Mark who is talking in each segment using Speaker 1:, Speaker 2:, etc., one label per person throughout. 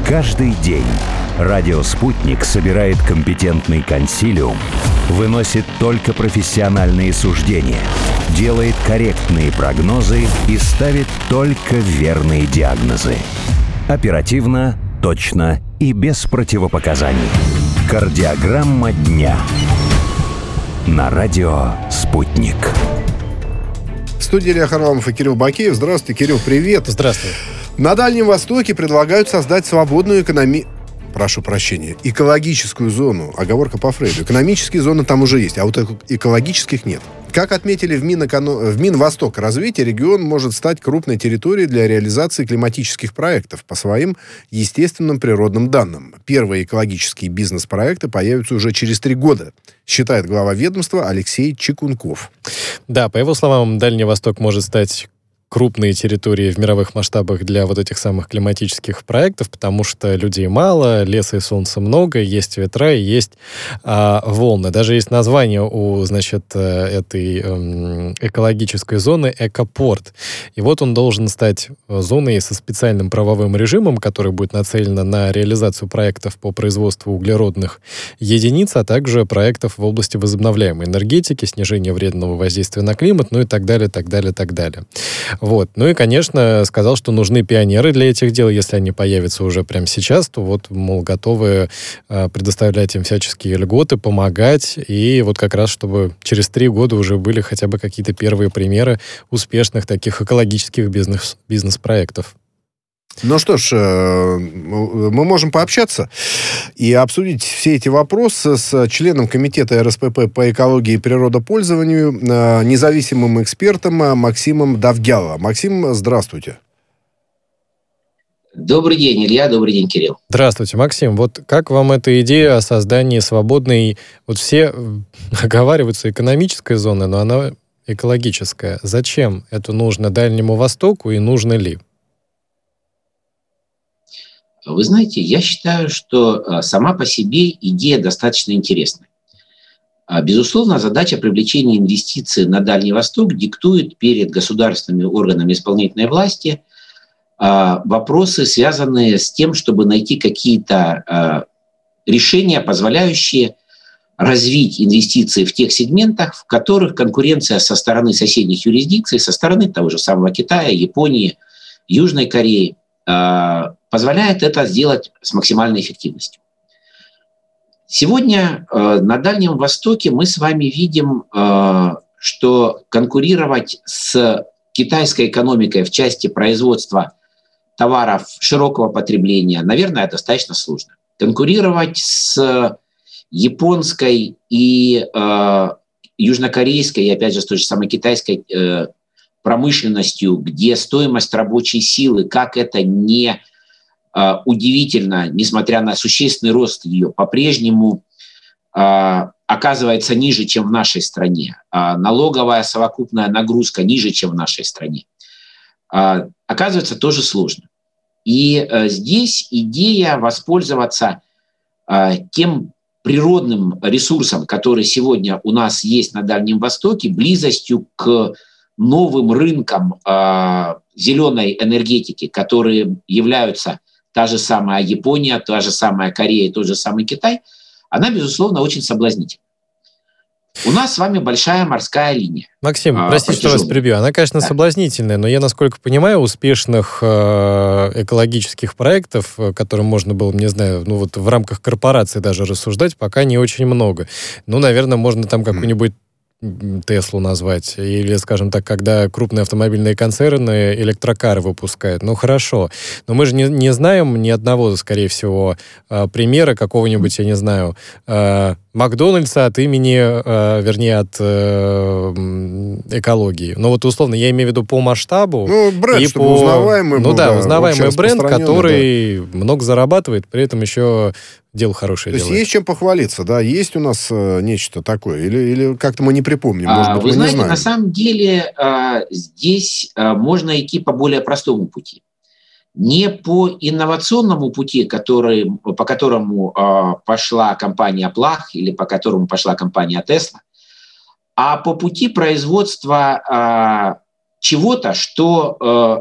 Speaker 1: Каждый день радио «Спутник» собирает компетентный консилиум, выносит только профессиональные суждения, делает корректные прогнозы и ставит только верные диагнозы. Оперативно, точно и без противопоказаний. Кардиограмма дня. На радио «Спутник».
Speaker 2: В студии Илья Харламов и Кирилл Бакеев. Здравствуйте, Кирилл, привет.
Speaker 3: Здравствуй.
Speaker 2: На Дальнем Востоке предлагают создать свободную экологическую зону. Оговорка по Фрейду. Экономические зоны там уже есть, а вот экологических нет. Как отметили в Минвосток развития, регион может стать крупной территорией для реализации климатических проектов по своим естественным природным данным. Первые экологические бизнес-проекты появятся уже через 3 года, считает глава ведомства Алексей Чекунков.
Speaker 3: Да, по его словам, Дальний Восток может стать крупные территории в мировых масштабах для вот этих самых климатических проектов, потому что людей мало, леса и солнца много, есть ветра и есть волны. Даже есть название у, этой экологической зоны «Экопорт». И вот он должен стать зоной со специальным правовым режимом, который будет нацелен на реализацию проектов по производству углеродных единиц, а также проектов в области возобновляемой энергетики, снижения вредного воздействия на климат, ну и так далее, так далее, так далее. Вот. Ну и, конечно, сказал, что нужны пионеры для этих дел. Если они появятся уже прямо сейчас, то вот, мол, готовы предоставлять им всяческие льготы, помогать. И вот как раз, чтобы через 3 года уже были хотя бы какие-то первые примеры успешных таких экологических бизнес-проектов.
Speaker 2: Ну что ж, мы можем пообщаться и обсудить все эти вопросы с членом комитета РСПП по экологии и природопользованию, независимым экспертом Максимом Довгяло. Максим, здравствуйте.
Speaker 4: Добрый день, Илья, добрый день, Кирилл.
Speaker 3: Здравствуйте, Максим. Вот как вам эта идея о создании свободной... Вот все оговариваются экономической зоны, но она экологическая. Зачем это нужно Дальнему Востоку и нужно ли?
Speaker 4: Вы знаете, я считаю, что сама по себе идея достаточно интересная. Безусловно, задача привлечения инвестиций на Дальний Восток диктует перед государственными органами исполнительной власти вопросы, связанные с тем, чтобы найти какие-то решения, позволяющие развить инвестиции в тех сегментах, в которых конкуренция со стороны соседних юрисдикций, со стороны того же самого Китая, Японии, Южной Кореи, позволяет это сделать с максимальной эффективностью. Сегодня на Дальнем Востоке мы с вами видим, что конкурировать с китайской экономикой в части производства товаров широкого потребления, наверное, достаточно сложно. Конкурировать с японской и южнокорейской, и опять же с той же самой китайской промышленностью, где стоимость рабочей силы, как это не удивительно, несмотря на существенный рост ее, по-прежнему оказывается ниже, чем в нашей стране. Налоговая совокупная нагрузка ниже, чем в нашей стране. Оказывается, тоже сложно. И здесь идея воспользоваться тем природным ресурсом, который сегодня у нас есть на Дальнем Востоке, близостью к новым рынкам зеленой энергетики, которые являются та же самая Япония, та же самая Корея, тот же самый Китай, она, безусловно, очень соблазнительна. У нас с вами большая морская линия.
Speaker 3: Максим, простите, что вас перебью. Она, конечно, соблазнительная, но я, насколько понимаю, успешных экологических проектов, которым можно было, не знаю, в рамках корпорации даже рассуждать, пока не очень много. Наверное, можно там какую-нибудь Теслу назвать, или, скажем так, когда крупные автомобильные концерны электрокары выпускают. Хорошо. Но мы же не знаем ни одного, скорее всего, примера какого-нибудь, я не знаю, Макдональдса от имени, от экологии. Условно, я имею в виду по масштабу.
Speaker 2: Бренд,
Speaker 3: и
Speaker 2: чтобы узнаваемый был.
Speaker 3: Узнаваемый бренд, который много зарабатывает, при этом еще дело хорошее делает.
Speaker 2: То есть есть чем похвалиться, да? Есть у нас нечто такое? Или как-то мы не припомним? Может быть,
Speaker 4: вы знаете,
Speaker 2: не знаем.
Speaker 4: На самом деле здесь можно идти по более простому пути. Не по инновационному пути, по которому пошла компания Плах или по которому пошла компания Тесла, а по пути производства чего-то, что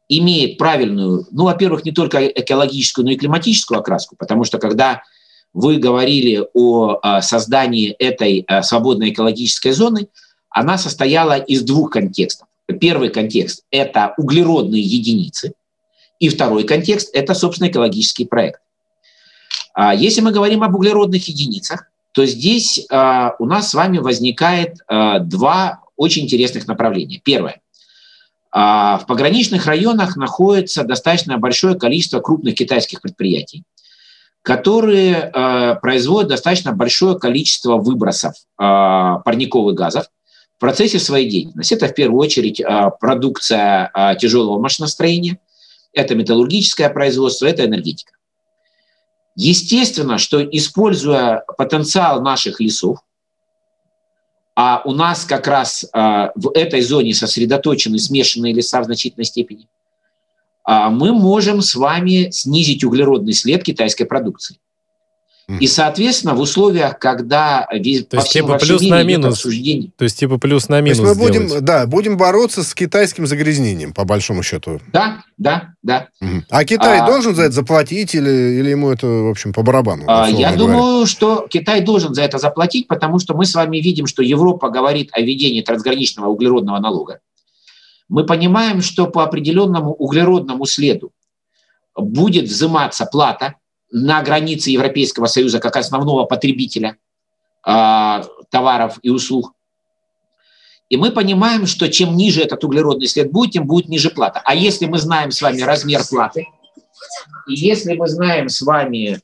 Speaker 4: имеет правильную, ну, во-первых, не только экологическую, но и климатическую окраску, потому что когда вы говорили о создании этой свободной экологической зоны, она состояла из двух контекстов. Первый контекст – это углеродные единицы, и второй контекст – это, собственно, экологический проект. Если мы говорим об углеродных единицах, то здесь у нас с вами возникает два очень интересных направления. Первое. В пограничных районах находится достаточно большое количество крупных китайских предприятий, которые производят достаточно большое количество выбросов парниковых газов в процессе своей деятельности. Это в первую очередь продукция тяжелого машиностроения, это металлургическое производство, это энергетика. Естественно, что используя потенциал наших лесов, а у нас как раз в этой зоне сосредоточены смешанные леса в значительной степени, мы можем с вами снизить углеродный след китайской продукции. И, соответственно, в условиях, когда
Speaker 3: по всем во всем мире идет обсуждение... То есть типа плюс на минус.
Speaker 2: То есть мы будем бороться с китайским загрязнением, по большому счету.
Speaker 4: Да.
Speaker 2: А Китай должен за это заплатить или ему это, в общем, по барабану?
Speaker 4: Я думаю, что Китай должен за это заплатить, потому что мы с вами видим, что Европа говорит о введении трансграничного углеродного налога. Мы понимаем, что по определенному углеродному следу будет взиматься плата на границе Европейского Союза как основного потребителя товаров и услуг. И мы понимаем, что чем ниже этот углеродный след будет, тем будет ниже плата. А если мы знаем с вами размер платы, и если мы знаем с вами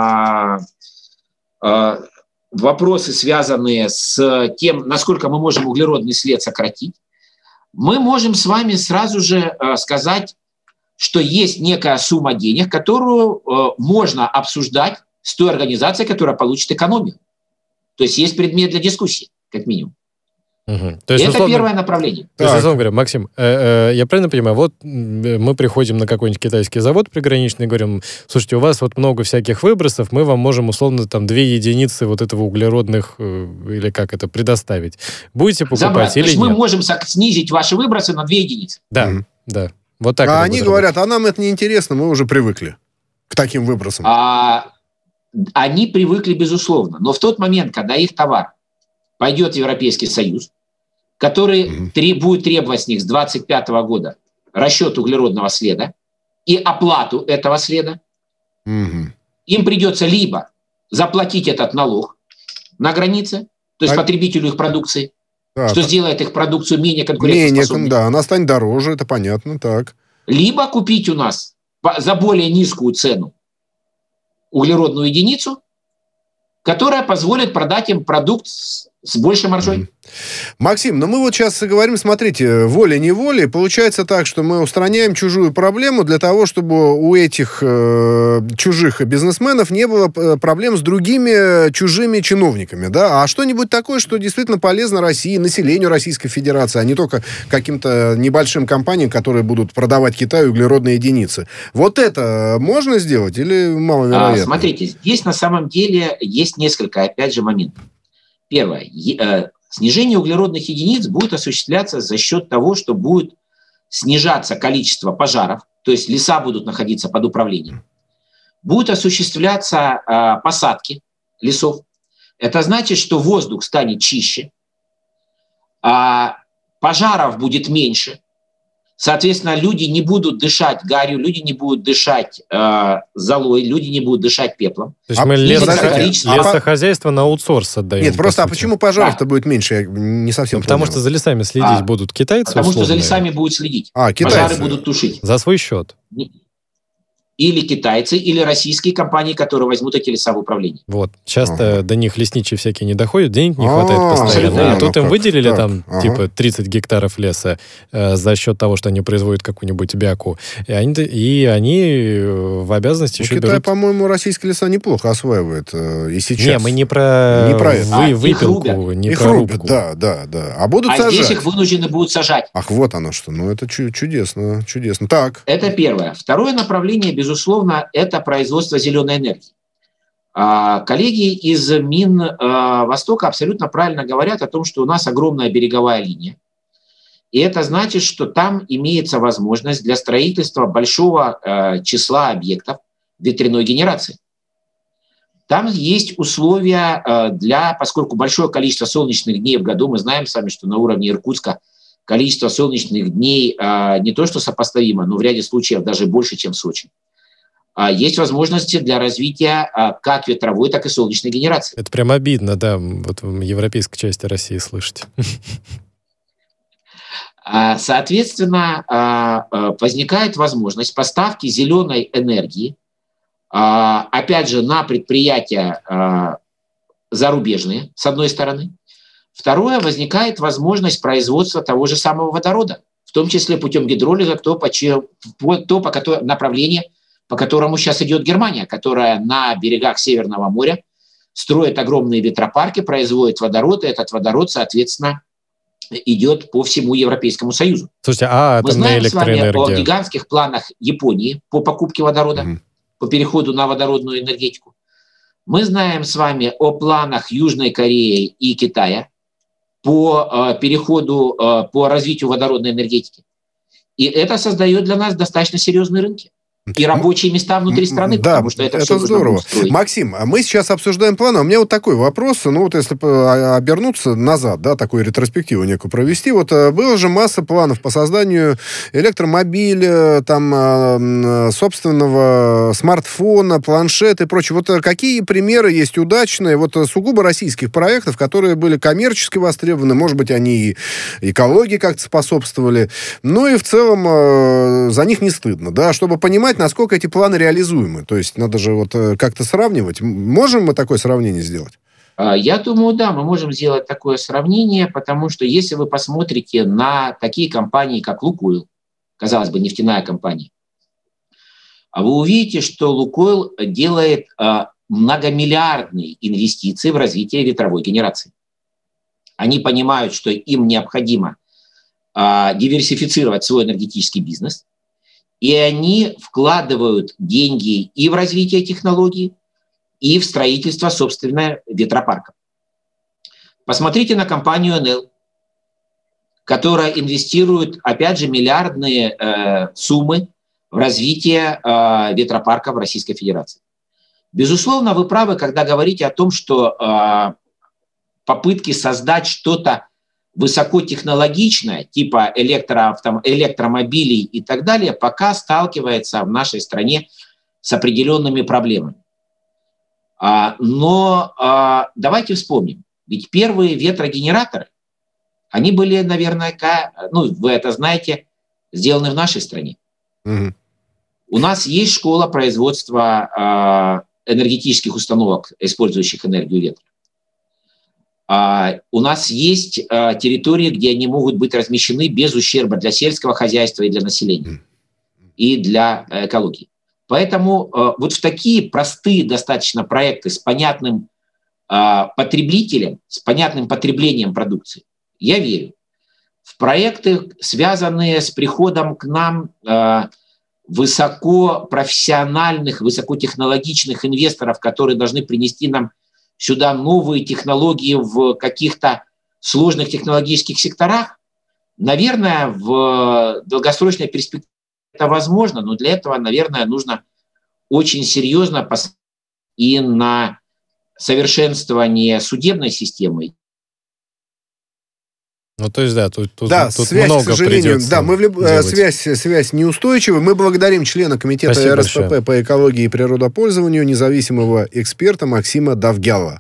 Speaker 4: вопросы, связанные с тем, насколько мы можем углеродный след сократить, мы можем с вами сразу же сказать, что есть некая сумма денег, которую можно обсуждать с той организацией, которая получит экономию. То есть есть предмет для дискуссии, как минимум.
Speaker 3: Угу. То есть,
Speaker 4: это
Speaker 3: условно,
Speaker 4: первое направление.
Speaker 3: То есть, условно говоря, Максим, я правильно понимаю, вот мы приходим на какой-нибудь китайский завод приграничный и говорим, слушайте, у вас вот много всяких выбросов, мы вам можем условно там 2 единицы вот этого углеродных, или как это, предоставить. Будете покупать
Speaker 4: Забрать.
Speaker 3: или
Speaker 4: То есть
Speaker 3: нет?
Speaker 4: мы можем снизить ваши выбросы на 2 единицы.
Speaker 3: Да, да. Вот так
Speaker 2: они говорят, а нам это неинтересно, мы уже привыкли к таким выбросам.
Speaker 4: Они привыкли, безусловно. Но в тот момент, когда их товар пойдет в Европейский Союз, который будет требовать с них с 2025 года расчет углеродного следа и оплату этого следа, им придется либо заплатить этот налог на границе, то есть потребителю их продукции, что сделает их продукцию менее конкурентоспособной.
Speaker 2: Да, она станет дороже, это понятно, так.
Speaker 4: Либо купить у нас за более низкую цену углеродную единицу, которая позволит продать им продукт с большей маржой.
Speaker 2: Максим, мы вот сейчас говорим, смотрите, волей-неволей, получается так, что мы устраняем чужую проблему для того, чтобы у этих чужих бизнесменов не было проблем с другими чужими чиновниками, да? А что-нибудь такое, что действительно полезно России, населению Российской Федерации, а не только каким-то небольшим компаниям, которые будут продавать Китаю углеродные единицы. Вот это можно сделать или маловероятно?
Speaker 4: Смотрите, здесь на самом деле есть несколько, опять же, моментов. Первое. Снижение углеродных единиц будет осуществляться за счет того, что будет снижаться количество пожаров, то есть леса будут находиться под управлением. Будут осуществляться посадки лесов. Это значит, что воздух станет чище, пожаров будет меньше. Соответственно, люди не будут дышать гарью, люди не будут дышать золой, люди не будут дышать пеплом.
Speaker 3: То есть мы лесохозяйство на аутсорс отдаем.
Speaker 2: Нет, просто почему пожаров-то будет меньше? Я не совсем
Speaker 3: потому что за лесами следить будут китайцы.
Speaker 4: Потому что за лесами будут следить. Пожары будут тушить.
Speaker 3: За свой счет.
Speaker 4: Или китайцы, или российские компании, которые возьмут эти леса в управление.
Speaker 3: Вот. Часто до них лесничие всякие не доходят, денег не хватает постоянно. А тут им выделили типа 30 гектаров леса за счет того, что они производят какую-нибудь бяку. И они в обязанности еще
Speaker 2: Китай,
Speaker 3: берут...
Speaker 2: по-моему, российские леса неплохо осваивает и сейчас.
Speaker 3: Не, мы не про выпилку, не про рубку.
Speaker 2: Да. А будут сажать.
Speaker 4: Здесь их вынуждены будут сажать.
Speaker 2: Ах, вот оно что. Ну, это чудесно. Так.
Speaker 4: Это первое. Второе направление, безусловно, это производство зеленой энергии. Коллеги из Минвостока абсолютно правильно говорят о том, что у нас огромная береговая линия. И это значит, что там имеется возможность для строительства большого числа объектов ветряной генерации. Там есть условия поскольку большое количество солнечных дней в году, мы знаем с вами, что на уровне Иркутска количество солнечных дней не то что сопоставимо, но в ряде случаев даже больше, чем в Сочи. Есть возможности для развития как ветровой, так и солнечной генерации.
Speaker 3: Это прям обидно, да, вот в европейской части России слышать.
Speaker 4: Соответственно, возникает возможность поставки зеленой энергии, опять же, на предприятия зарубежные, с одной стороны. Второе, возникает возможность производства того же самого водорода, в том числе путем гидролиза, направление, по которому сейчас идет Германия, которая на берегах Северного моря строит огромные ветропарки, производит водород, и этот водород, соответственно, идет по всему Европейскому Союзу.
Speaker 3: Слушайте,
Speaker 4: мы знаем с вами о гигантских планах Японии по покупке водорода, по переходу на водородную энергетику. Мы знаем с вами о планах Южной Кореи и Китая по переходу, по развитию водородной энергетики. И это создает для нас достаточно серьезные рынки. И рабочие места внутри страны,
Speaker 2: да,
Speaker 4: потому что это все
Speaker 2: здорово. Максим, а мы сейчас обсуждаем планы. У меня вот такой вопрос, если обернуться назад, да, такую ретроспективу некую провести. Вот было же масса планов по созданию электромобиля, там, собственного смартфона, планшета и прочее. Вот какие примеры есть удачные, вот сугубо российских проектов, которые были коммерчески востребованы, может быть, они и экологии как-то способствовали, но и в целом за них не стыдно, да, чтобы понимать, насколько эти планы реализуемы. То есть надо же вот как-то сравнивать. Можем мы такое сравнение сделать?
Speaker 4: Я думаю, да, мы можем сделать такое сравнение, потому что если вы посмотрите на такие компании, как «Лукойл», казалось бы, нефтяная компания, вы увидите, что «Лукойл» делает многомиллиардные инвестиции в развитие ветровой генерации. Они понимают, что им необходимо диверсифицировать свой энергетический бизнес, и они вкладывают деньги и в развитие технологий, и в строительство, собственно, ветропарков. Посмотрите на компанию Enel, которая инвестирует, опять же, миллиардные суммы в развитие ветропарков в Российской Федерации. Безусловно, вы правы, когда говорите о том, что попытки создать что-то высокотехнологичное, типа электромобилей и так далее, пока сталкивается в нашей стране с определенными проблемами. Но давайте вспомним, ведь первые ветрогенераторы, они были, наверное, вы это знаете, сделаны в нашей стране. У нас есть школа производства энергетических установок, использующих энергию ветра. У нас есть территории, где они могут быть размещены без ущерба для сельского хозяйства и для населения, и для экологии. Поэтому вот в такие простые достаточно проекты с понятным потребителем, с понятным потреблением продукции, я верю. В проекты, связанные с приходом к нам высокопрофессиональных, высокотехнологичных инвесторов, которые должны принести нам сюда новые технологии в каких-то сложных технологических секторах, наверное, в долгосрочной перспективе это возможно, но для этого, наверное, нужно очень серьезно посмотреть и на совершенствование судебной системы.
Speaker 3: Ну, то есть, да, тут
Speaker 2: связь,
Speaker 3: много
Speaker 2: к сожалению,
Speaker 3: придется
Speaker 2: связь неустойчива. Мы благодарим члена комитета РСПП по экологии и природопользованию, независимого эксперта Максима Довгяла.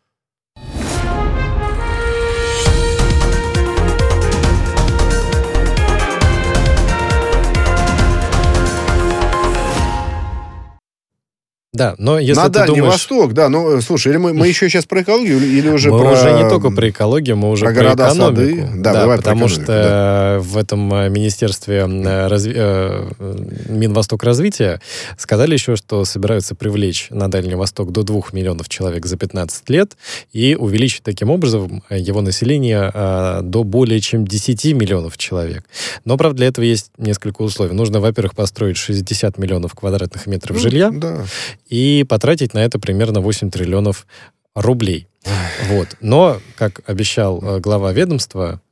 Speaker 3: Да, но если
Speaker 2: на
Speaker 3: ты
Speaker 2: Дальний
Speaker 3: думаешь...
Speaker 2: Восток, да, слушай, или мы еще сейчас про экологию, или уже
Speaker 3: мы уже не только про экологию, мы уже про
Speaker 2: города,
Speaker 3: экономику.
Speaker 2: Сады. Да,
Speaker 3: потому что в этом министерстве Минвосток развития сказали еще, что собираются привлечь на Дальний Восток до 2 миллионов человек за 15 лет и увеличить таким образом его население до более чем 10 миллионов человек. Но, правда, для этого есть несколько условий. Нужно, во-первых, построить 60 миллионов квадратных метров жилья, и потратить на это примерно 8 триллионов рублей. Вот. Но, как обещал глава ведомства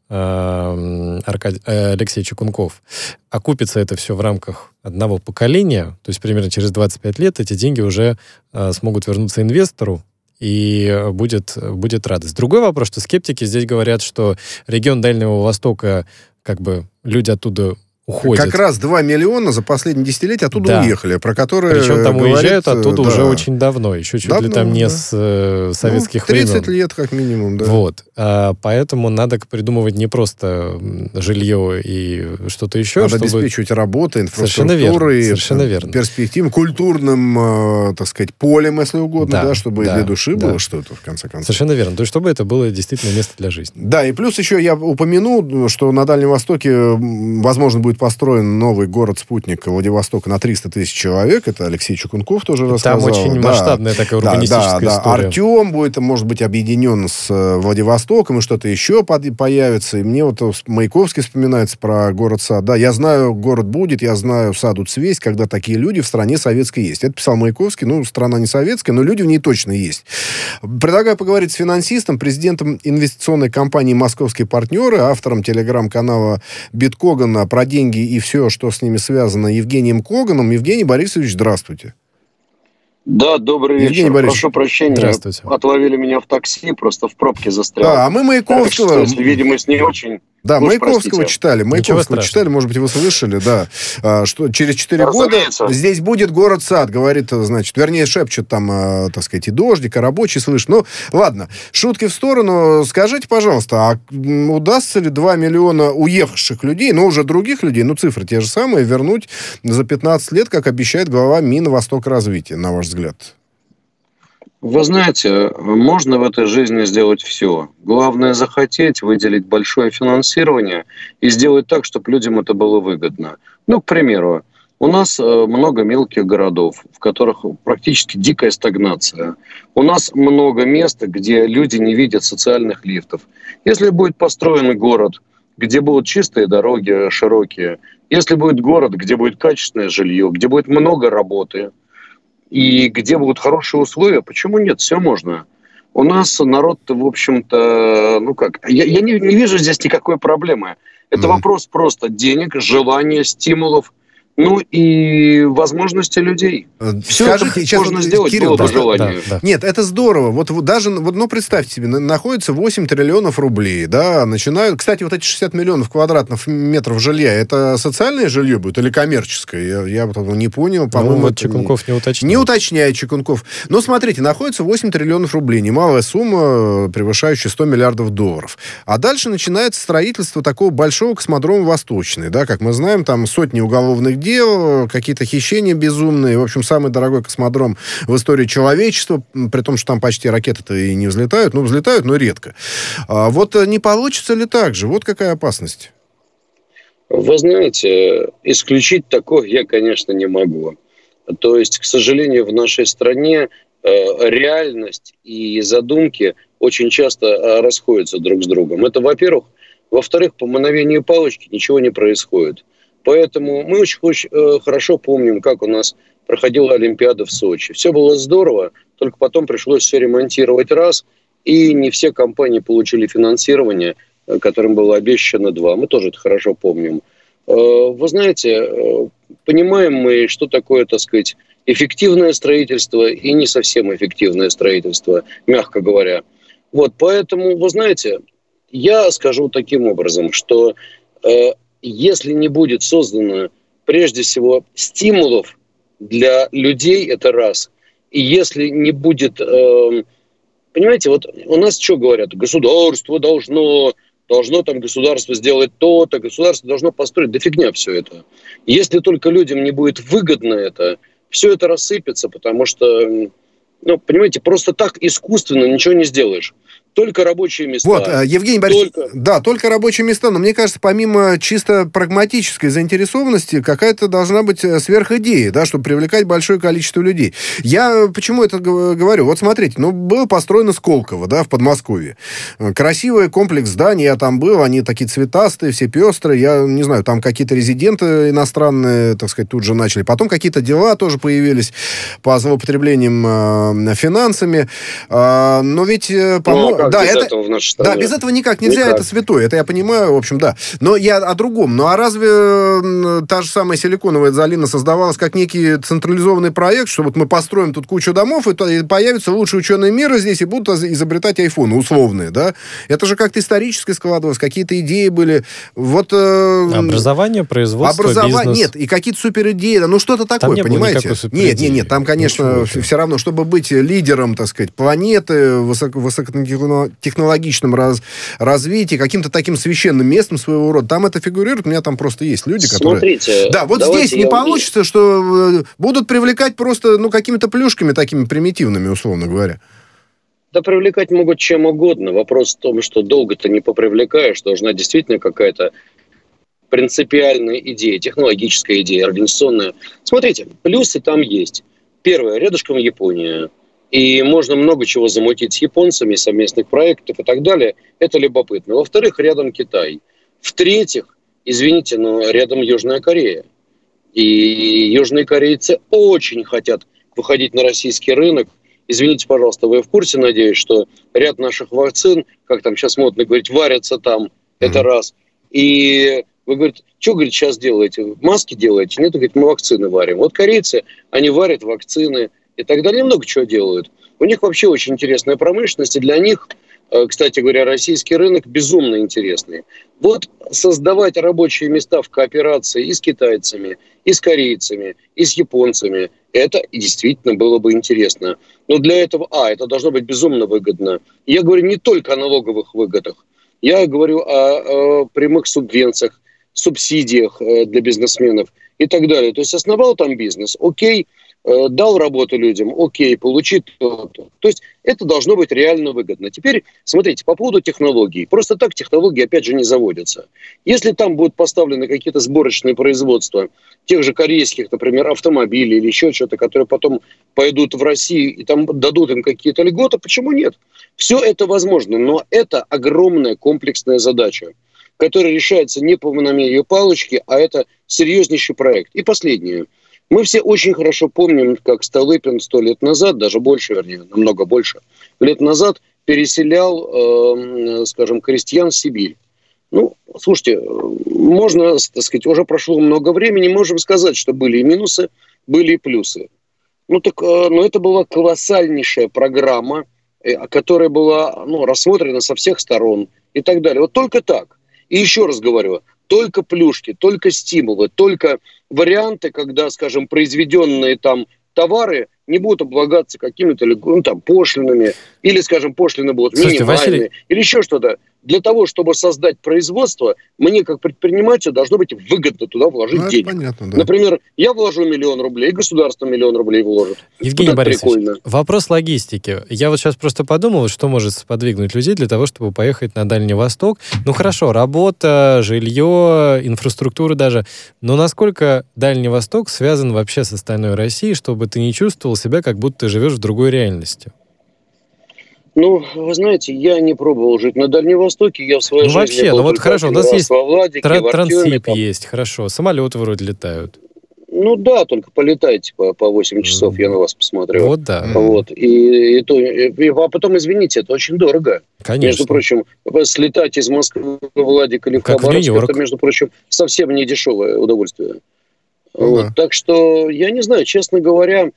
Speaker 3: Алексей Чекунков, окупится это все в рамках одного поколения, то есть примерно через 25 лет эти деньги уже смогут вернуться инвестору, и будет радость. Другой вопрос, что скептики здесь говорят, что регион Дальнего Востока, как бы люди оттуда уходят.
Speaker 2: Как раз 2 миллиона за последние десятилетия оттуда уехали, про которые
Speaker 3: причем там
Speaker 2: говорит,
Speaker 3: уезжают оттуда уже очень давно, еще чуть ли там не с советских
Speaker 2: 30
Speaker 3: времен.
Speaker 2: 30 лет как минимум, да.
Speaker 3: Вот. Поэтому надо придумывать не просто жилье и что-то еще.
Speaker 2: Надо обеспечивать работу, инфраструктурой,
Speaker 3: совершенно верно.
Speaker 2: Перспективным, культурным, так сказать, полем, если угодно, да, чтобы для души было что-то, в конце концов.
Speaker 3: Совершенно верно. То есть, чтобы это было действительно место для жизни.
Speaker 2: Да, и плюс еще я упомяну, что на Дальнем Востоке, возможно, будет построен новый город-спутник Владивостока на 300 тысяч человек. Это Алексей Чекунков тоже рассказал.
Speaker 3: Там очень масштабная такая урбанистическая история.
Speaker 2: Артем будет, может быть, объединен с Владивостоком, и что-то еще появится. И мне вот Маяковский вспоминается про город-сад. Да, я знаю, город будет, я знаю, саду цвесть, когда такие люди в стране советской есть. Это писал Маяковский. Ну, страна не советская, но люди в ней точно есть. Предлагаю поговорить с финансистом, президентом инвестиционной компании «Московские партнеры», автором телеграм-канала «Биткогана» про деньги и все, что с ними связано, Евгением Коганом. Евгений Борисович, здравствуйте.
Speaker 5: Да, добрый вечер. Прошу прощения,
Speaker 3: здравствуйте.
Speaker 5: Отловили меня в такси, просто в пробке застрял.
Speaker 2: Да, а мы Маяковского...
Speaker 5: Так что, если видимость не очень...
Speaker 2: Да, Маяковского читали. Маяковского читали, может быть, вы слышали, да. Что через 4 года здесь будет город-сад, говорит, значит, вернее, шепчет там, так сказать, и дождик, и рабочий слышит. Ну, ладно, шутки в сторону. Скажите, пожалуйста, а удастся ли 2 миллиона уехавших людей, но уже других людей, ну, цифры те же самые, вернуть за 15 лет, как обещает глава Минвостокразвития, на ваш взгляд?
Speaker 5: Вы знаете, можно в этой жизни сделать все. Главное захотеть, выделить большое финансирование и сделать так, чтобы людям это было выгодно. Ну, к примеру, у нас много мелких городов, в которых практически дикая стагнация. У нас много мест, где люди не видят социальных лифтов. Если будет построен город, где будут чистые дороги, широкие, если будет город, где будет качественное жилье, где будет много работы, и где будут хорошие условия, почему нет? Все можно. У нас народ-то, в общем-то, ну как, я не вижу здесь никакой проблемы. Это вопрос просто денег, желания, стимулов, ну и возможности людей. Все
Speaker 2: Скажите,
Speaker 5: это можно сделать, Кирилл, по желанию.
Speaker 2: Да. Нет, это здорово. Вот даже, ну, представьте себе, находится 8 триллионов рублей, да, начинают... Кстати, вот эти 60 миллионов квадратных метров жилья, это социальное жилье будет или коммерческое? Я не понял. По-моему,
Speaker 3: вот Чекунков не уточняет.
Speaker 2: Не уточняет Чекунков. Но смотрите, находится 8 триллионов рублей. Немалая сумма, превышающая 100 миллиардов долларов. А дальше начинается строительство такого большого космодрома «Восточный». Да, как мы знаем, там сотни уголовных дел, какие-то хищения безумные. В общем, самый дорогой космодром в истории человечества, при том, что там почти ракеты-то и не взлетают. Ну, взлетают, но редко. Вот не получится ли так же? Вот какая опасность.
Speaker 5: Вы знаете, исключить такое я, конечно, не могу. То есть, к сожалению, в нашей стране реальность и задумки очень часто расходятся друг с другом. Это, во-первых. Во-вторых, по мановению палочки ничего не происходит. Поэтому мы очень хорошо помним, как у нас проходила Олимпиада в Сочи. Все было здорово, только потом пришлось все ремонтировать раз, и не все компании получили финансирование, которым было обещано 2. Мы тоже это хорошо помним. Вы знаете, понимаем мы, что такое, так сказать, эффективное строительство и не совсем эффективное строительство, мягко говоря. Вот, поэтому, вы знаете, я скажу таким образом, что если не будет создано, прежде всего, стимулов для людей, это раз. И если не будет... понимаете, вот у нас что говорят? Государство должно там государство сделать то-то, государство должно построить. Да фигня все это. Если только людям не будет выгодно это, все это рассыпется, потому что, ну, понимаете, просто так искусственно ничего не сделаешь. Только рабочие места.
Speaker 2: Вот, Евгений Борисович, да, только рабочие места, но мне кажется, помимо чисто прагматической заинтересованности, какая-то должна быть сверхидея, да, чтобы привлекать большое количество людей. Я почему это говорю? Вот смотрите, ну, было построено Сколково, да, в Подмосковье. Красивый комплекс зданий, я там был, они такие цветастые, все пестрые, я не знаю, там какие-то резиденты иностранные, так сказать, тут же начали. Потом какие-то дела тоже появились по злоупотреблением финансами. Но ведь, по-моему...
Speaker 5: без этого в нашей стране.
Speaker 2: Да, без этого никак нельзя, это святое, это я понимаю, в общем, да. Но я о другом. Ну, а разве та же самая Силиконовая долина создавалась как некий централизованный проект, что вот мы построим тут кучу домов, и появятся лучшие ученые мира здесь, и будут изобретать айфоны условные, да? Это же как-то исторически складывалось, какие-то идеи были. Вот...
Speaker 3: Образование, производство, бизнес.
Speaker 2: Нет, и какие-то суперидеи, ну, что-то такое, там понимаете? Нет, там, конечно, все равно, чтобы быть лидером, так сказать, планеты, высокотехнологичном развитии, каким-то таким священным местом своего рода, там это фигурирует, у меня там просто есть люди, которые...
Speaker 5: Смотрите,
Speaker 2: да, вот здесь не получится, что будут привлекать просто, какими-то плюшками такими примитивными, условно говоря.
Speaker 5: Да, привлекать могут чем угодно. Вопрос в том, что долго-то не попривлекаешь, должна действительно какая-то принципиальная идея, технологическая идея, организационная. Смотрите, плюсы там есть. Первое, рядышком Япония. И можно много чего замутить с японцами, совместных проектов и так далее. Это любопытно. Во-вторых, рядом Китай. В-третьих, извините, но рядом Южная Корея. И южные корейцы очень хотят выходить на российский рынок. Извините, пожалуйста, вы в курсе, надеюсь, что ряд наших вакцин, как там сейчас модно говорить, варятся там, это раз. И вы говорите, что, говорит, сейчас делаете? Маски делаете? Нет, говорит, мы вакцины варим. Вот корейцы, они варят вакцины и так далее, много чего делают. У них вообще очень интересная промышленность, и для них, кстати говоря, российский рынок безумно интересный. Вот создавать рабочие места в кооперации и с китайцами, и с корейцами, и с японцами, это действительно было бы интересно. Но для этого, это должно быть безумно выгодно. Я говорю не только о налоговых выгодах, я говорю о прямых субвенциях, субсидиях для бизнесменов и так далее. То есть основал там бизнес, окей, дал работу людям, окей, получи то-то. То есть это должно быть реально выгодно. Теперь, смотрите, по поводу технологий. Просто так технологии, опять же, не заводятся. Если там будут поставлены какие-то сборочные производства тех же корейских, например, автомобилей или еще что-то, которые потом пойдут в Россию и там дадут им какие-то льготы, почему нет? Все это возможно, но это огромная комплексная задача, которая решается не по мановению палочки, а это серьезнейший проект. И последнее. Мы все очень хорошо помним, как Столыпин 100 лет назад, даже больше, вернее, намного больше, лет назад переселял, скажем, крестьян в Сибирь. Ну, слушайте, можно, так сказать, уже прошло много времени, можем сказать, что были и минусы, были и плюсы. Но это была колоссальнейшая программа, которая была рассмотрена со всех сторон и так далее. Вот только так. И еще раз говорю, только плюшки, только стимулы, только варианты, когда, скажем, произведенные там товары не будут облагаться какими-то пошлинами, или, скажем, пошлины будут минимальные, или еще что-то. Для того, чтобы создать производство, мне, как предпринимателю, должно быть выгодно туда вложить денег. Понятно, да. Например, я вложу 1 000 000 рублей, государство 1 000 000 рублей вложит.
Speaker 3: Евгений Борисович, вопрос логистики. Я вот сейчас просто подумал, что может сподвигнуть людей для того, чтобы поехать на Дальний Восток. Ну хорошо, работа, жилье, инфраструктура даже. Но насколько Дальний Восток связан вообще с остальной Россией, чтобы ты не чувствовал себя, как будто ты живешь в другой реальности?
Speaker 5: Ну, вы знаете, я не пробовал жить на Дальнем Востоке, я в своей жизни
Speaker 3: вообще,
Speaker 5: был
Speaker 3: вот хорошо, у нас есть
Speaker 5: во Владике,
Speaker 3: Трансип есть, хорошо, самолеты вроде летают.
Speaker 5: Ну да, только полетайте по 8 часов, я на вас посмотрю.
Speaker 3: Вот да.
Speaker 5: Вот. А потом, извините, это очень дорого.
Speaker 3: Конечно.
Speaker 5: Между прочим, слетать из Москвы в Владик или в Хабаровск, это, между прочим, совсем не дешевое удовольствие. Вот. Так что, я не знаю, честно говоря,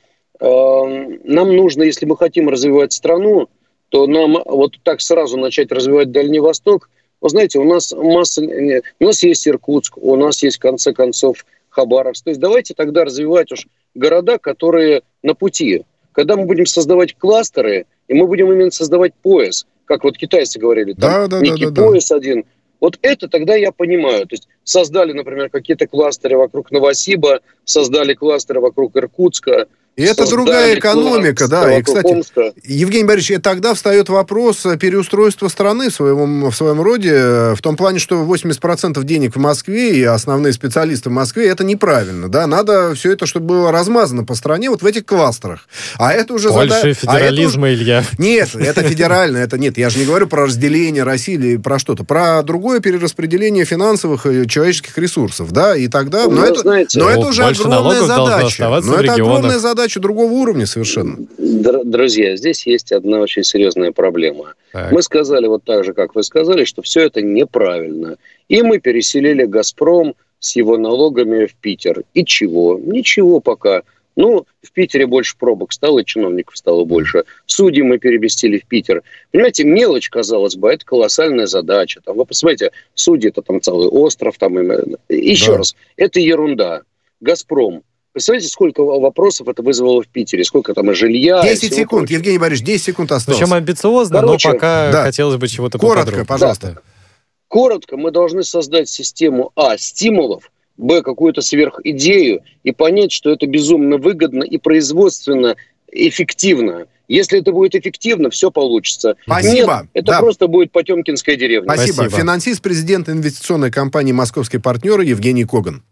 Speaker 5: нам нужно, если мы хотим развивать страну, то нам вот так сразу начать развивать Дальний Восток. Вы знаете, у нас есть Иркутск, у нас есть, в конце концов, Хабаровск. То есть давайте тогда развивать уж города, которые на пути. Когда мы будем создавать кластеры, и мы будем именно создавать пояс, как вот китайцы говорили, там некий пояс один. Вот это тогда я понимаю. То есть создали, например, какие-то кластеры вокруг Новосиба, создали кластеры вокруг Иркутска.
Speaker 2: И это другая экономика, да. И, кстати, Евгений Борисович, тогда встает вопрос переустройства страны в своем роде, в том плане, что 80% денег в Москве и основные специалисты в Москве, это неправильно, да. Надо все это, чтобы было размазано по стране вот в этих кластерах. А это уже
Speaker 3: больше федерализма, Илья.
Speaker 2: Нет, это федерально, это нет. Я же не говорю про разделение России или про что-то. Про другое перераспределение финансовых и человеческих ресурсов, да. И тогда... Но это уже огромная задача. Но это огромная задача задача другого уровня совершенно.
Speaker 5: Друзья, здесь есть одна очень серьезная проблема.
Speaker 3: Так.
Speaker 5: Мы сказали вот так же, как вы сказали, что все это неправильно. И мы переселили «Газпром» с его налогами в Питер. И чего? Ничего пока. Ну, в Питере больше пробок стало, и чиновников стало больше. Судьи мы переместили в Питер. Понимаете, мелочь, казалось бы, это колоссальная задача. Там, вы посмотрите, судьи, это там целый остров. Там, еще раз, это ерунда. «Газпром». Представляете, сколько вопросов это вызвало в Питере? Сколько там и жилья...
Speaker 2: 10 секунд, прочего. Евгений Борисович, 10 секунд осталось.
Speaker 3: Причем амбициозно,
Speaker 5: короче,
Speaker 3: но пока хотелось бы чего-то
Speaker 2: коротко, пожалуйста.
Speaker 5: Да. Коротко, мы должны создать систему, стимулов, какую-то сверхидею и понять, что это безумно выгодно и производственно эффективно. Если это будет эффективно, все получится.
Speaker 2: Спасибо.
Speaker 5: Нет, это просто будет потемкинская деревня.
Speaker 2: Спасибо. Финансист, президент инвестиционной компании «Московские партнеры» Евгений Коган.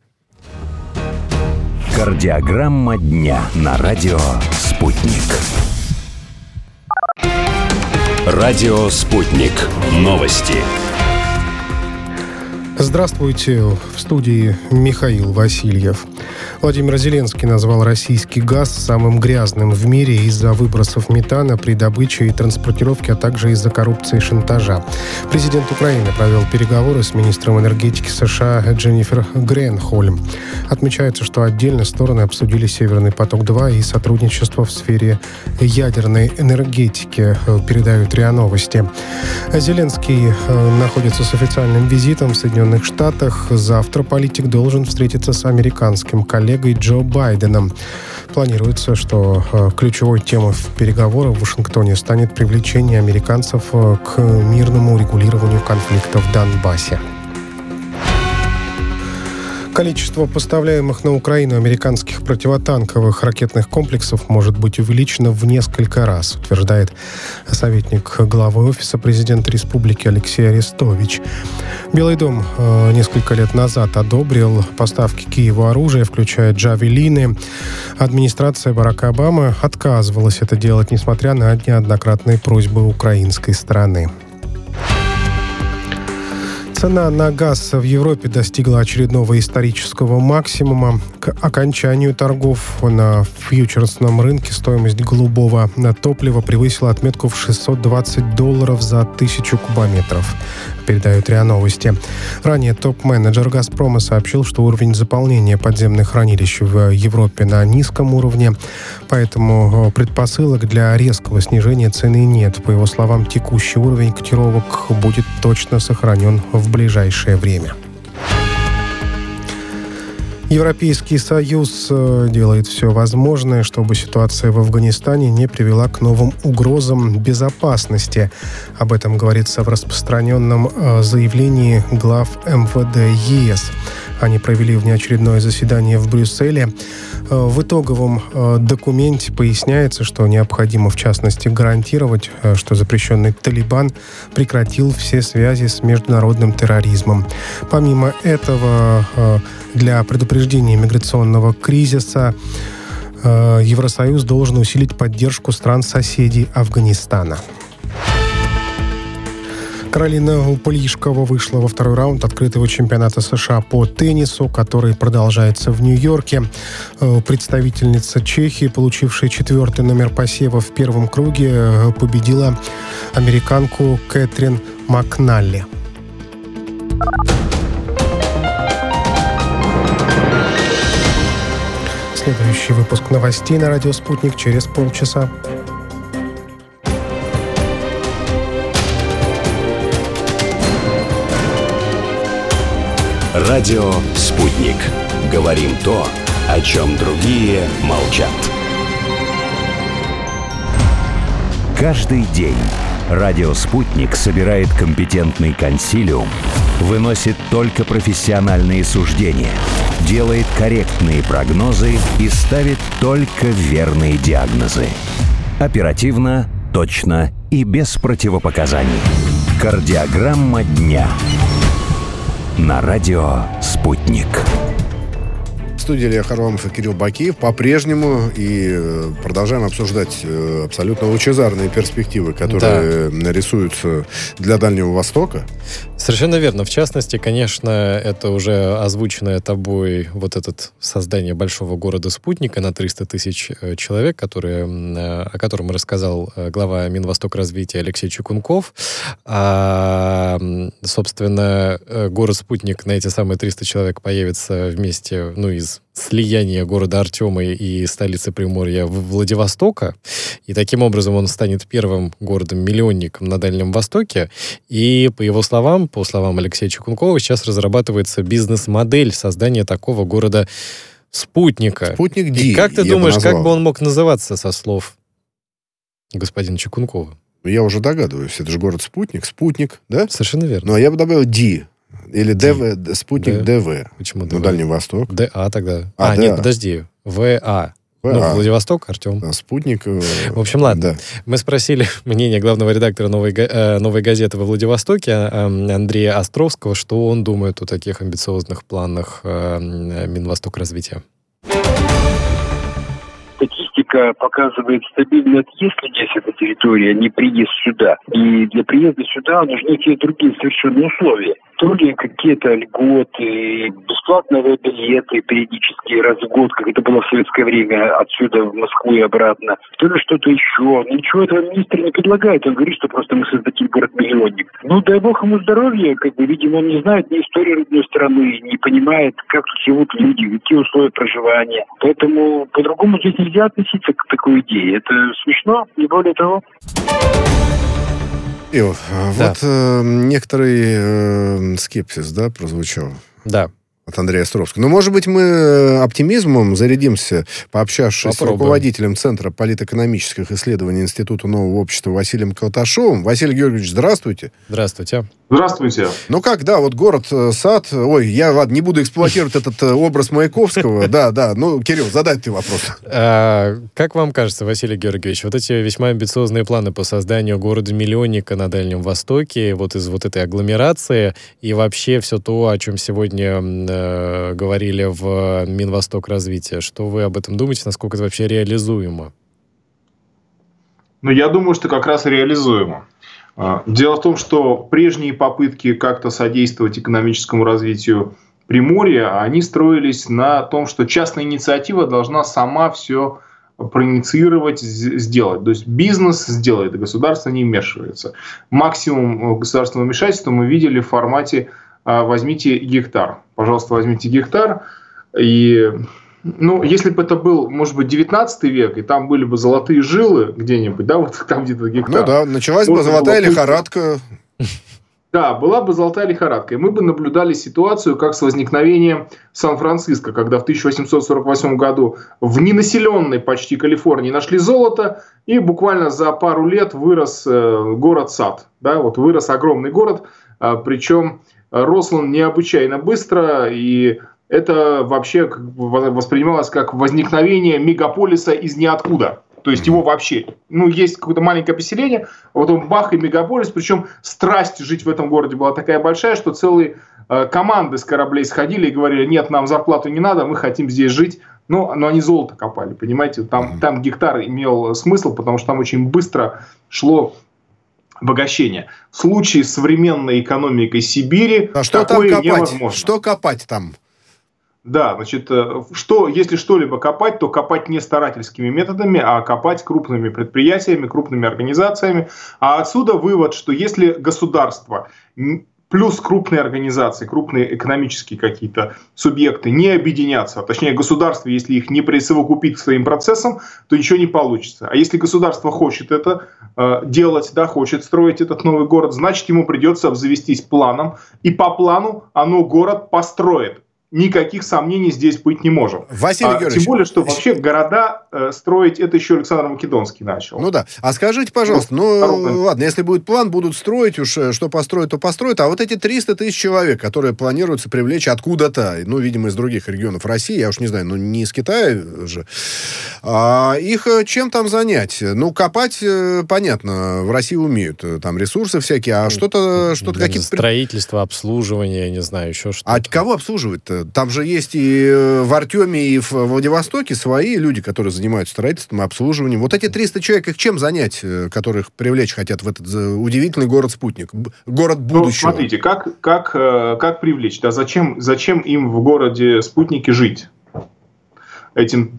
Speaker 1: Кардиограмма дня на радио «Спутник». Радио «Спутник». Новости.
Speaker 6: Здравствуйте. В студии Михаил Васильев. Владимир Зеленский назвал российский газ самым грязным в мире из-за выбросов метана при добыче и транспортировке, а также из-за коррупции и шантажа. Президент Украины провел переговоры с министром энергетики США Дженнифер Гренхольм. Отмечается, что отдельно стороны обсудили «Северный поток-2» и сотрудничество в сфере ядерной энергетики, передают РИА Новости. Зеленский находится с официальным визитом в Соединенных Штатах. Завтра политик должен встретиться с американским коллегой Джо Байденом. Планируется, что ключевой темой в переговорах в Вашингтоне станет привлечение американцев к мирному урегулированию конфликта в Донбассе. Количество поставляемых на Украину американских противотанковых ракетных комплексов может быть увеличено в несколько раз, утверждает советник главы Офиса президента республики Алексей Арестович. Белый дом несколько лет назад одобрил поставки Киеву оружия, включая джавелины. Администрация Барака Обамы отказывалась это делать, несмотря на неоднократные просьбы украинской стороны. Цена на газ в Европе достигла очередного исторического максимума. К окончанию торгов на фьючерсном рынке стоимость голубого топлива превысила отметку в $620 за 1000 кубометров, передают РИА Новости. Ранее топ-менеджер «Газпрома» сообщил, что уровень заполнения подземных хранилищ в Европе на низком уровне, поэтому предпосылок для резкого снижения цены нет. По его словам, текущий уровень котировок будет точно сохранен в ближайшее время. Европейский Союз делает все возможное, чтобы ситуация в Афганистане не привела к новым угрозам безопасности. Об этом говорится в распространенном заявлении глав МВД ЕС. Они провели внеочередное заседание в Брюсселе. В итоговом документе поясняется, что необходимо, в частности, гарантировать, что запрещенный Талибан прекратил все связи с международным терроризмом. Помимо этого, для предупреждения миграционного кризиса Евросоюз должен усилить поддержку стран-соседей Афганистана. Каролина Плишкова вышла во второй раунд открытого чемпионата США по теннису, который продолжается в Нью-Йорке. Представительница Чехии, получившая 4-й номер посева в первом круге, победила американку Кэтрин Макналли. Следующий выпуск новостей на радио «Спутник» через полчаса.
Speaker 1: Радио «Спутник». Говорим то, о чем другие молчат. Каждый день радио «Спутник» собирает компетентный консилиум, выносит только профессиональные суждения, делает корректные прогнозы и ставит только верные диагнозы. Оперативно, точно и без противопоказаний. Кардиограмма дня. На радио «Спутник».
Speaker 2: студии Илья Харламов и Кирилл Бакиев. По-прежнему и продолжаем обсуждать абсолютно лучезарные перспективы, которые рисуются для Дальнего Востока.
Speaker 3: Совершенно верно. В частности, конечно, это уже озвученное тобой вот это создание большого города-спутника на 300 тысяч человек, о котором рассказал глава Минвостокразвития Алексей Чекунков. Собственно, город-спутник на эти самые 300 человек появится вместе, из слияния города Артема и столицы Приморья Владивостока. И таким образом он станет первым городом-миллионником на Дальнем Востоке. И, по словам Алексея Чекункова, сейчас разрабатывается бизнес-модель создания такого города-спутника.
Speaker 2: Спутник Ди.
Speaker 3: И как ты думаешь, как бы он мог называться со слов господина Чекункова?
Speaker 2: Я уже догадываюсь. Это же город-спутник. Спутник, да?
Speaker 3: Совершенно верно.
Speaker 2: Ну, а я бы добавил Ди. Или ДВ, спутник ДВ.
Speaker 3: Почему ДВ?
Speaker 2: На Дальний Восток.
Speaker 3: ДА тогда.
Speaker 2: ДА.
Speaker 3: Нет, подожди. ВА. Владивосток, Артем.
Speaker 2: Спутник.
Speaker 3: В общем, ладно.
Speaker 2: Да.
Speaker 3: Мы спросили мнение главного редактора «Новой газеты» во Владивостоке Андрея Островского, что он думает о таких амбициозных планах Минвостокразвития.
Speaker 7: Статистика показывает стабильный отъезд людей с этой территории, а не приезд сюда. И для приезда сюда нужны те другие совершенно условия. То ли какие-то льготы, бесплатные билеты периодически раз в год, как это было в советское время, отсюда в Москву и обратно, то ли что-то еще. Ничего этого министр не предлагает. Он говорит, что просто мы создадим город-миллионник. Дай бог ему здоровья. Видимо, он не знает ни истории родной страны, не понимает, как тут живут люди, какие условия проживания. Поэтому по-другому здесь нельзя относиться к такой идее. Это смешно, не более того.
Speaker 2: Вот некоторый скепсис, прозвучал.
Speaker 3: Да.
Speaker 2: От Андрея Островского. Но, может быть, мы оптимизмом зарядимся, пообщавшись с руководителем Центра политэкономических исследований Института нового общества Василием Колташовым. Василий Георгиевич, здравствуйте.
Speaker 3: Здравствуйте.
Speaker 8: Здравствуйте.
Speaker 2: Вот город-сад. Ой, я, ладно, не буду эксплуатировать этот образ Маяковского. Да. Кирилл, задай ты вопрос.
Speaker 3: Как вам кажется, Василий Георгиевич, вот эти весьма амбициозные планы по созданию города-миллионника на Дальнем Востоке, вот из вот этой агломерации, и вообще все то, о чем сегодня говорили в Минвостокразвития, что вы об этом думаете, насколько это вообще реализуемо?
Speaker 8: Я думаю, что как раз реализуемо. Дело в том, что прежние попытки как-то содействовать экономическому развитию Приморья, они строились на том, что частная инициатива должна сама все проинициировать, сделать. То есть бизнес сделает, и государство не вмешивается. Максимум государственного вмешательства мы видели в формате «возьмите гектар». Пожалуйста, возьмите гектар. И если бы это был, может быть, 19 век, и там были бы золотые жилы где-нибудь, там где-то гектар.
Speaker 2: Началась бы золотая лихорадка.
Speaker 8: Да, была бы золотая лихорадка. И мы бы наблюдали ситуацию, как с возникновением Сан-Франциско, когда в 1848 году в ненаселенной почти Калифорнии нашли золото, и буквально за пару лет вырос город-сад. Вырос огромный город, причем рос он необычайно быстро, и это вообще воспринималось как возникновение мегаполиса из ниоткуда. То есть его вообще, есть какое-то маленькое поселение, а потом бах и мегаполис, причем страсть жить в этом городе была такая большая, что целые команды с кораблей сходили и говорили: нет, нам зарплату не надо, мы хотим здесь жить. Но они золото копали, понимаете, там гектар имел смысл, потому что там очень быстро шло обогащение. В случае с современной экономикой Сибири
Speaker 2: что
Speaker 8: такое
Speaker 2: там копать?
Speaker 8: Невозможно.
Speaker 2: Что копать там?
Speaker 8: Да, если что-либо копать, то копать не старательскими методами, а копать крупными предприятиями, крупными организациями. А отсюда вывод, что если государство плюс крупные организации, крупные экономические какие-то субъекты не объединятся, точнее государство, если их не присовокупить к своим процессам, то ничего не получится. А если государство хочет это делать, хочет строить этот новый город, значит ему придется обзавестись планом, и по плану оно город построит. Никаких сомнений здесь быть не может.
Speaker 2: Василий Георгиевич.
Speaker 8: Тем более, что вообще города строить это еще Александр Македонский начал.
Speaker 2: А скажите, пожалуйста, ладно, если будет план, будут строить уж, что построят, то построят. А вот эти 300 тысяч человек, которые планируется привлечь откуда-то, видимо, из других регионов России, я уж не знаю, не из Китая же, их чем там занять? Копать, понятно, в России умеют, там ресурсы всякие, а что-то какие-то...
Speaker 3: Строительство, обслуживание, не знаю, еще что-то.
Speaker 2: А кого обслуживать-то? Там же есть и в Артеме, и в Владивостоке свои люди, которые занимаются строительством и обслуживанием. Вот эти 300 человек, их чем занять, которых привлечь хотят в этот удивительный город-спутник, город будущего?
Speaker 8: Смотрите, как привлечь? Да, зачем им в городе-спутнике жить? Этим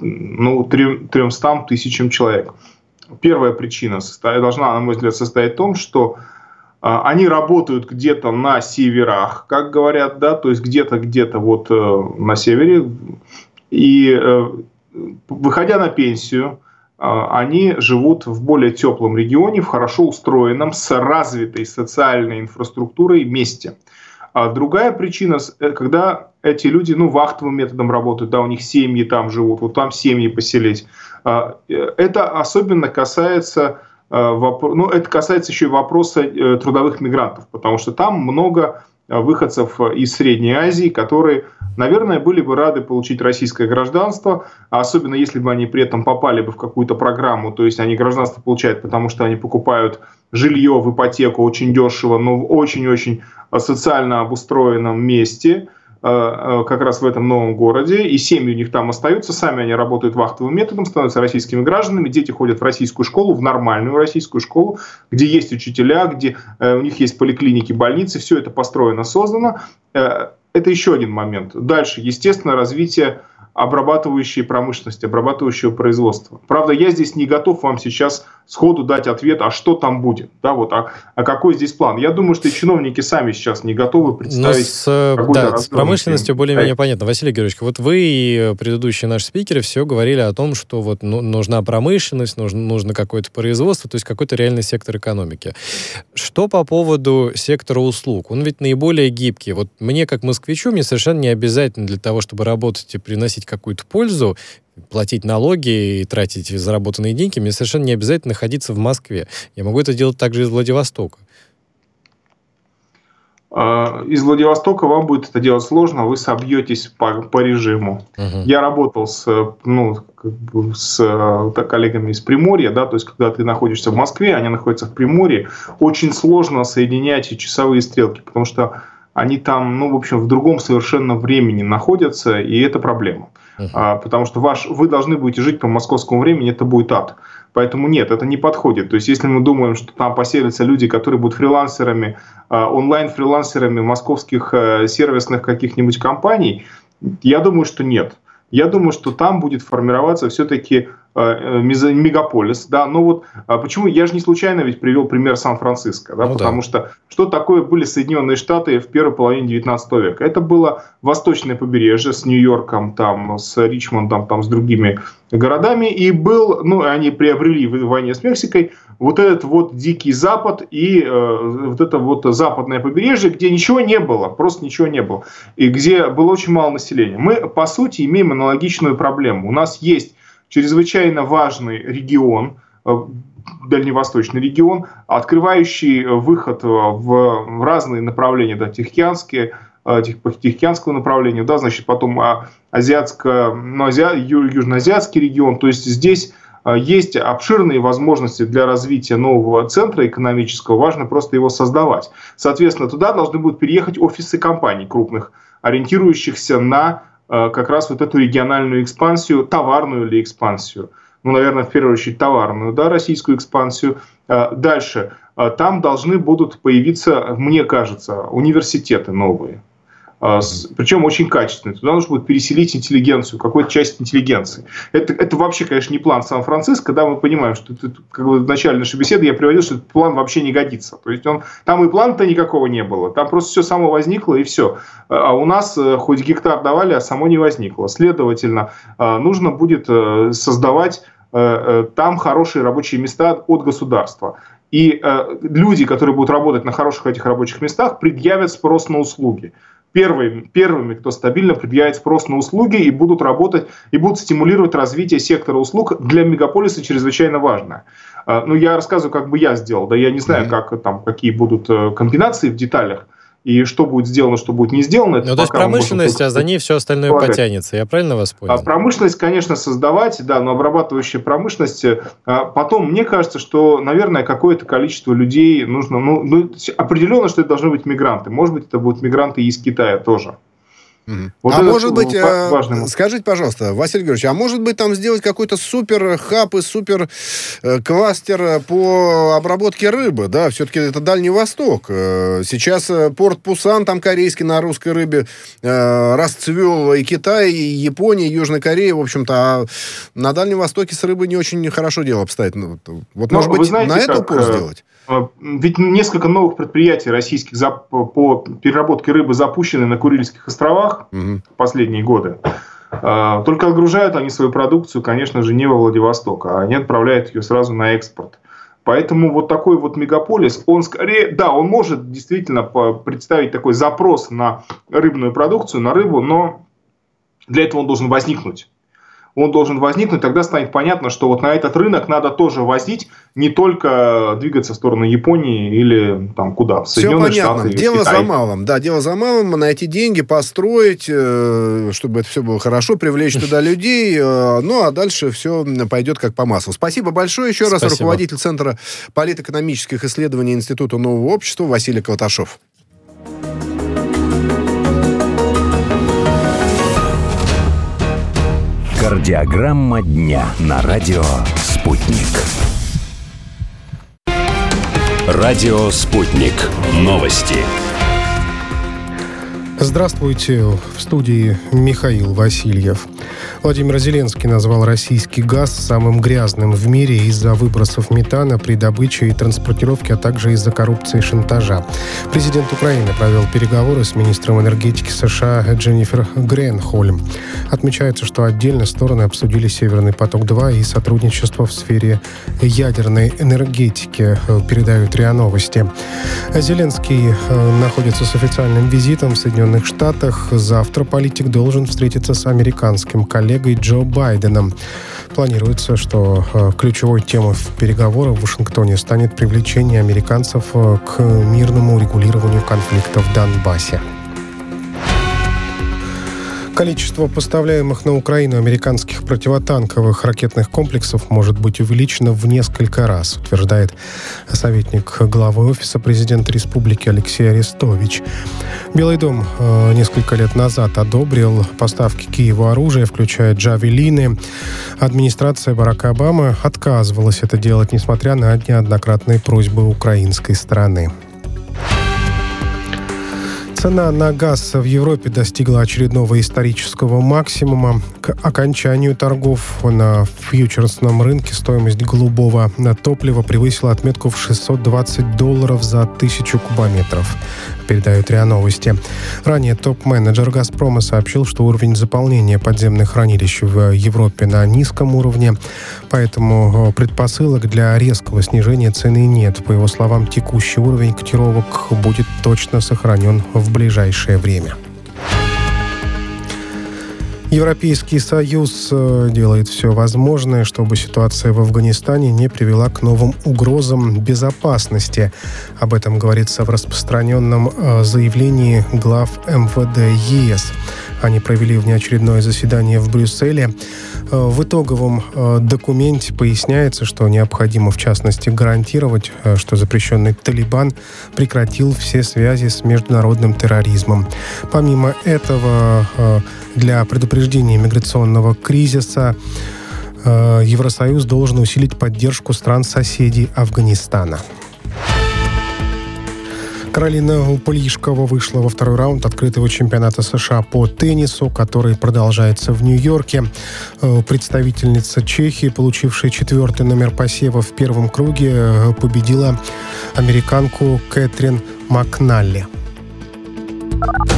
Speaker 8: 300 тысячам человек. Первая причина должна, на мой взгляд, состоять в том, что они работают где-то на северах, как говорят, да, то есть где-то вот на севере, и выходя на пенсию, они живут в более теплом регионе, в хорошо устроенном, с развитой социальной инфраструктурой месте. А другая причина, когда эти люди вахтовым методом работают, да, у них семьи там живут, вот там семьи поселить. Это особенно касается... это касается еще и вопроса трудовых мигрантов, потому что там много выходцев из Средней Азии, которые, наверное, были бы рады получить российское гражданство, особенно если бы они при этом попали бы в какую-то программу, то есть они гражданство получают, потому что они покупают жилье в ипотеку очень дешево, но в очень-очень социально обустроенном месте, как раз в этом новом городе, и семьи у них там остаются, сами они работают вахтовым методом, становятся российскими гражданами, дети ходят в российскую школу, в нормальную российскую школу, где есть учителя, где у них есть поликлиники, больницы, все это построено, создано. Это еще один момент. Дальше, естественно, развитие обрабатывающей промышленности, обрабатывающего производства. Правда, я здесь не готов вам сейчас сходу дать ответ, а что там будет, да, вот, а какой здесь план. Я думаю, что и чиновники сами сейчас не готовы представить.
Speaker 3: С промышленностью более-менее понятно. Василий Георгиевич, вот вы и предыдущие наши спикеры все говорили о том, что вот нужна промышленность, нужно какое-то производство, то есть какой-то реальный сектор экономики. Что по поводу сектора услуг? Он ведь наиболее гибкий. Вот мне, как москвичу, мне совершенно не обязательно для того, чтобы работать и приносить какую-то пользу, платить налоги и тратить заработанные деньги, мне совершенно не обязательно находиться в Москве. Я могу это делать также из Владивостока.
Speaker 8: Из Владивостока вам будет это делать сложно, вы собьетесь по режиму. Я работал с коллегами из Приморья, да, то есть когда ты находишься в Москве, они находятся в Приморье, очень сложно соединять часовые стрелки, потому что они там, в другом совершенно времени находятся, и это проблема. Потому что вы должны будете жить по московскому времени, это будет ад. Поэтому нет, это не подходит. То есть, если мы думаем, что там поселятся люди, которые будут фрилансерами, онлайн-фрилансерами московских сервисных каких-нибудь компаний, я думаю, что нет. Я думаю, что там будет формироваться все-таки мегаполис. Да? Но вот почему? Я же не случайно ведь привел пример Сан-Франциско. Да? Потому что такое были Соединенные Штаты в первой половине 19 века? Это было восточное побережье с Нью-Йорком, там, с Ричмондом, там, с другими городами. И они приобрели в войне с Мексикой вот этот вот Дикий Запад и вот это вот западное побережье, где ничего не было, просто ничего не было. И где было очень мало населения. Мы, по сути, имеем аналогичную проблему. У нас есть чрезвычайно важный регион, дальневосточный регион, открывающий выход в разные направления, да, Тихоокеанского направления, да, значит, потом южноазиатский регион. То есть здесь есть обширные возможности для развития нового центра экономического, важно просто его создавать. Соответственно, туда должны будут переехать офисы компаний крупных, ориентирующихся на как раз вот эту региональную экспансию, товарную или экспансию. Наверное, в первую очередь товарную, да, российскую экспансию. Дальше. Там должны будут появиться, мне кажется, университеты новые. Причем очень качественные. Туда нужно будет переселить интеллигенцию, какую-то часть интеллигенции. Это вообще, конечно, не план Сан-Франциско. Да, мы понимаем, что как бы в начале нашей беседы я приводил, что этот план вообще не годится. То есть там и плана-то никакого не было. Там просто все само возникло и все. А у нас хоть гектар давали, а само не возникло. Следовательно, нужно будет создавать там хорошие рабочие места от государства. И люди, которые будут работать на хороших этих рабочих местах, предъявят спрос на услуги. Первыми, кто стабильно предъявит спрос на услуги и будут работать, и будут стимулировать развитие сектора услуг, для мегаполиса чрезвычайно важно. Я рассказываю, как бы я сделал. Да, я не знаю, какие будут комбинации в деталях, и что будет сделано, что будет не сделано.
Speaker 3: То есть промышленность, а за ней все остальное потянется. Я правильно вас понял?
Speaker 8: Промышленность, конечно, создавать, да, но обрабатывающая промышленность. Потом, мне кажется, что, наверное, какое-то количество людей нужно... определенно, что это должны быть мигранты. Может быть, это будут мигранты из Китая тоже. Вот
Speaker 2: может быть,
Speaker 8: важный.
Speaker 2: скажите, пожалуйста, Василий Георгиевич, а может быть там сделать какой-то супер хаб и супер кластер по обработке рыбы, да? Все-таки это Дальний Восток. Сейчас порт Пусан, там корейский на русской рыбе, расцвел и Китай, и Япония, и Южная Корея, в общем-то, а на Дальнем Востоке с рыбой не очень хорошо дело обстоит. Вот, может быть, знаете, на это упор сделать?
Speaker 8: Ведь несколько новых предприятий российских по переработке рыбы запущены на Курильских островах в последние годы. Только отгружают они свою продукцию, конечно же, не во Владивосток, а они отправляют ее сразу на экспорт. Поэтому вот такой вот мегаполис, он скорее, да, он может действительно представить такой запрос на рыбную продукцию, на рыбу, но для этого он должен возникнуть. Он должен возникнуть, тогда станет понятно, что вот на этот рынок надо тоже возить, не только двигаться в сторону Японии или там куда, в Соединенные Штаты.
Speaker 2: Дело за малым. Да, дело за малым. Найти деньги, построить, чтобы это все было хорошо, привлечь туда людей. Ну, а дальше все пойдет как по маслу. Спасибо большое. Еще раз руководитель Центра политэкономических исследований Института нового общества Василий Колташов.
Speaker 1: Кардиограмма дня на радио «Спутник». Радио «Спутник». Новости.
Speaker 6: Здравствуйте. В студии Михаил Васильев. Владимир Зеленский назвал российский газ самым грязным в мире из-за выбросов метана при добыче и транспортировке, а также из-за коррупции и шантажа. Президент Украины провел переговоры с министром энергетики США Дженнифер Гренхольм. Отмечается, что отдельно стороны обсудили «Северный поток-2» и сотрудничество в сфере ядерной энергетики, передают РИА Новости. Зеленский находится с официальным визитом в Соединенных Штатах. Завтра политик должен встретиться с американским коллегой Джо Байденом. Планируется, что ключевой темой в переговорах в Вашингтоне станет привлечение американцев к мирному урегулированию конфликта в Донбассе. Количество поставляемых на Украину американских противотанковых ракетных комплексов может быть увеличено в несколько раз, утверждает советник главы Офиса президента республики Алексей Арестович. Белый дом несколько лет назад одобрил поставки Киеву оружия, включая джавелины. Администрация Барака Обамы отказывалась это делать, несмотря на неоднократные просьбы украинской стороны. Цена на газ в Европе достигла очередного исторического максимума. К окончанию торгов на фьючерсном рынке стоимость голубого топлива превысила отметку в $620 за 1000 кубометров, передают РИА Новости. Ранее топ-менеджер «Газпрома» сообщил, что уровень заполнения подземных хранилищ в Европе на низком уровне, поэтому предпосылок для резкого снижения цены нет. По его словам, текущий уровень котировок будет точно сохранен в ближайшее время. Европейский Союз делает все возможное, чтобы ситуация в Афганистане не привела к новым угрозам безопасности. Об этом говорится в распространенном заявлении глав МВД ЕС. Они провели внеочередное заседание в Брюсселе. В итоговом документе поясняется, что необходимо, в частности, гарантировать, что запрещенный Талибан прекратил все связи с международным терроризмом. Помимо этого, для предупреждения миграционного кризиса Евросоюз должен усилить поддержку стран-соседей Афганистана. Каролина Плишкова вышла во второй раунд открытого чемпионата США по теннису, который продолжается в Нью-Йорке. Представительница Чехии, получившая 4-й номер посева в первом круге, победила американку Кэтрин Макналли.